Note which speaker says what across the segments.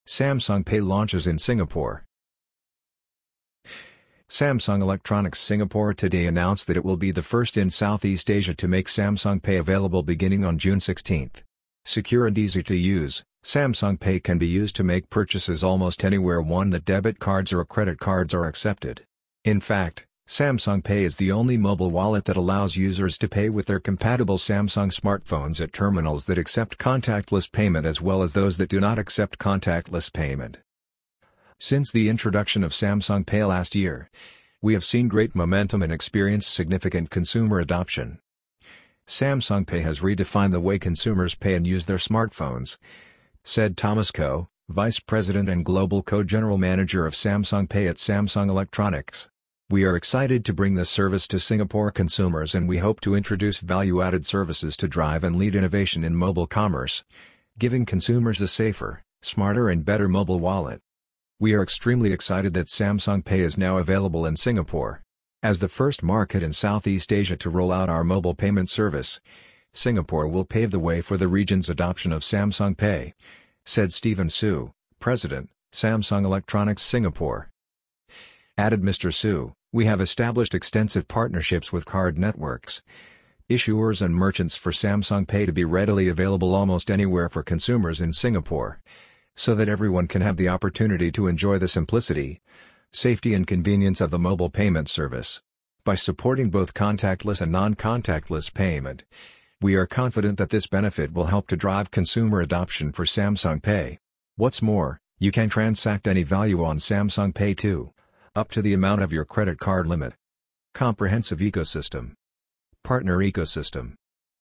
Speaker 1: Samsung Pay launches in Singapore. Samsung Electronics Singapore today announced that it will be the first in Southeast Asia to make Samsung Pay available beginning on June 16. Secure and easy to use, Samsung Pay can be used to make purchases almost anywhere that debit cards or credit cards are accepted. In fact, Samsung Pay is the only mobile wallet that allows users to pay with their compatible Samsung smartphones at terminals that accept contactless payment as well as those that do not accept contactless payment. Since the introduction of Samsung Pay last year, we have seen great momentum and experienced significant consumer adoption. Samsung Pay has redefined the way consumers pay and use their smartphones, said Thomas Koh, Vice President and Global Co-General Manager of Samsung Pay at Samsung Electronics. We are excited to bring this service to Singapore consumers and we hope to introduce value-added services to drive and lead innovation in mobile commerce, giving consumers a safer, smarter and better mobile wallet. We are extremely excited that Samsung Pay is now available in Singapore. As the first market in Southeast Asia to roll out our mobile payment service, Singapore will pave the way for the region's adoption of Samsung Pay, said Stephen Su, President, Samsung Electronics Singapore. Added Mr. Su, we have established extensive partnerships with card networks, issuers and merchants for Samsung Pay to be readily available almost anywhere for consumers in Singapore, so that everyone can have the opportunity to enjoy the simplicity, safety and convenience of the mobile payment service. By supporting both contactless and non-contactless payment, we are confident that this benefit will help to drive consumer adoption for Samsung Pay. What's more, you can transact any value on Samsung Pay too, up to the amount of your credit card limit. Comprehensive ecosystem. Partner ecosystem.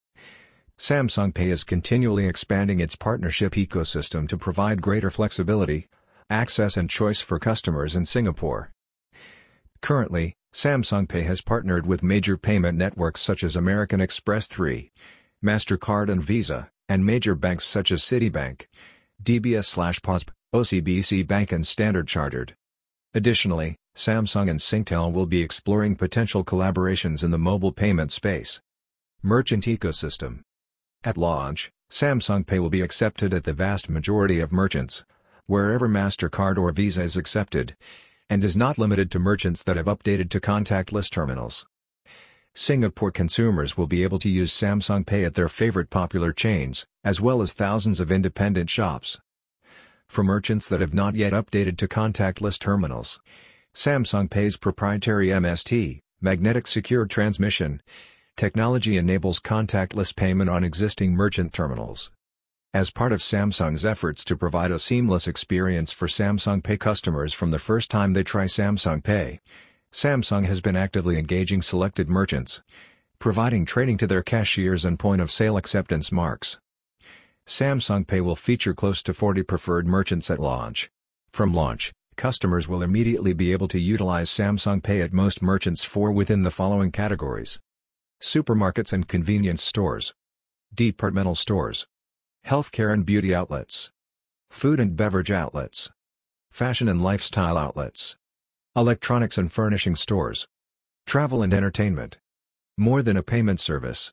Speaker 1: Samsung Pay is continually expanding its partnership ecosystem to provide greater flexibility, access and choice for customers in Singapore. Currently, Samsung Pay has partnered with major payment networks such as American Express 3, MasterCard and Visa, and major banks such as Citibank, DBS/POSB, OCBC Bank and Standard Chartered. Additionally, Samsung and Singtel will be exploring potential collaborations in the mobile payment space. Merchant ecosystem. At launch, Samsung Pay will be accepted at the vast majority of merchants, wherever MasterCard or Visa is accepted, and is not limited to merchants that have updated to contactless terminals. Singapore consumers will be able to use Samsung Pay at their favorite popular chains, as well as thousands of independent shops. For merchants that have not yet updated to contactless terminals, Samsung Pay's proprietary MST, Magnetic Secure Transmission, technology enables contactless payment on existing merchant terminals. As part of Samsung's efforts to provide a seamless experience for Samsung Pay customers from the first time they try Samsung Pay, Samsung has been actively engaging selected merchants, providing training to their cashiers and point-of-sale acceptance marks. Samsung Pay will feature close to 40 preferred merchants at launch. From launch, customers will immediately be able to utilize Samsung Pay at most merchants within the following categories: supermarkets and convenience stores, departmental stores, healthcare and beauty outlets, food and beverage outlets, fashion and lifestyle outlets, electronics and furnishing stores, travel and entertainment. More than a payment service.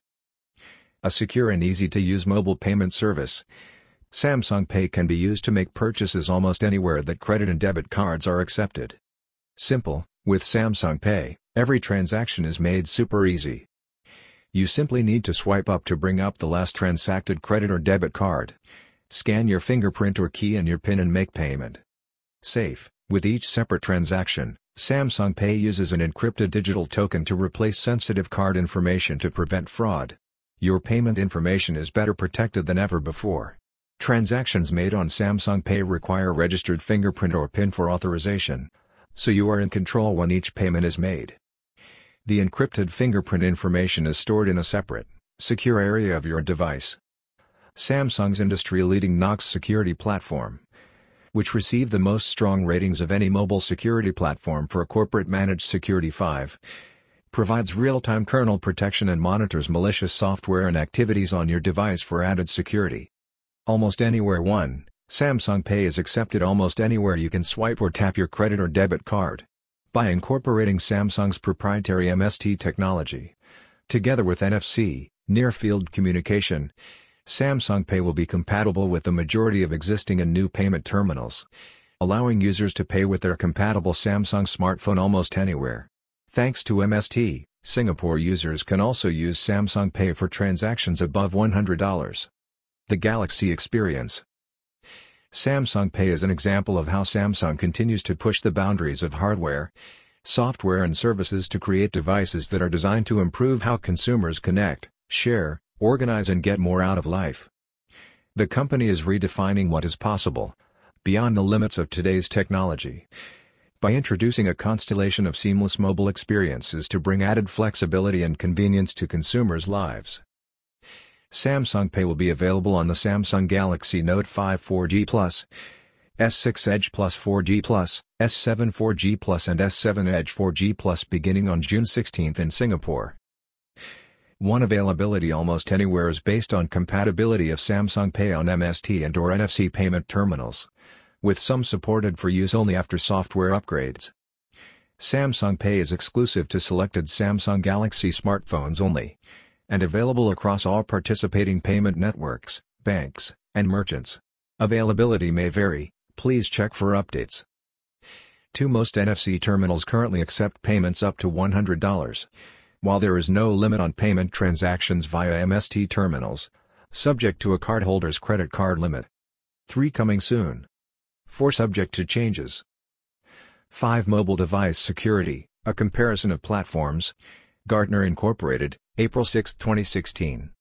Speaker 1: A secure and easy-to-use mobile payment service, Samsung Pay can be used to make purchases almost anywhere that credit and debit cards are accepted. Simple, with Samsung Pay, every transaction is made super easy. You simply need to swipe up to bring up the last transacted credit or debit card, scan your fingerprint or key and your PIN and make payment. Safe, with each separate transaction, Samsung Pay uses an encrypted digital token to replace sensitive card information to prevent fraud. Your payment information is better protected than ever before. Transactions made on Samsung Pay require registered fingerprint or PIN for authorization, so you are in control when each payment is made. The encrypted fingerprint information is stored in a separate, secure area of your device. Samsung's industry-leading Knox security platform, which received the most strong ratings of any mobile security platform for a corporate managed security 5, provides real-time kernel protection and monitors malicious software and activities on your device for added security. Almost anywhere Samsung Pay is accepted almost anywhere you can swipe or tap your credit or debit card. By incorporating Samsung's proprietary MST technology, together with NFC, near-field communication, Samsung Pay will be compatible with the majority of existing and new payment terminals, allowing users to pay with their compatible Samsung smartphone almost anywhere. Thanks to MST, Singapore users can also use Samsung Pay for transactions above $100. The Galaxy Experience. Samsung Pay is an example of how Samsung continues to push the boundaries of hardware, software and services to create devices that are designed to improve how consumers connect, share, organize and get more out of life. The company is redefining what is possible, beyond the limits of today's technology, by introducing a constellation of seamless mobile experiences to bring added flexibility and convenience to consumers' lives. Samsung Pay will be available on the Samsung Galaxy Note 5 4G Plus, S6 Edge Plus 4G Plus, S7 4G Plus and S7 Edge 4G Plus beginning on June 16 in Singapore. One availability almost anywhere is based on compatibility of Samsung Pay on MST and/or NFC payment terminals, with some supported for use only after software upgrades. Samsung Pay is exclusive to selected Samsung Galaxy smartphones only, and available across all participating payment networks, banks, and merchants. Availability may vary, please check for updates. Most NFC terminals currently accept payments up to $100. While there is no limit on payment transactions via MST terminals, subject to a cardholder's credit card limit. 3 coming soon. 4 subject to changes. 5 Mobile device security, a comparison of platforms. Gartner Incorporated, April 6, 2016.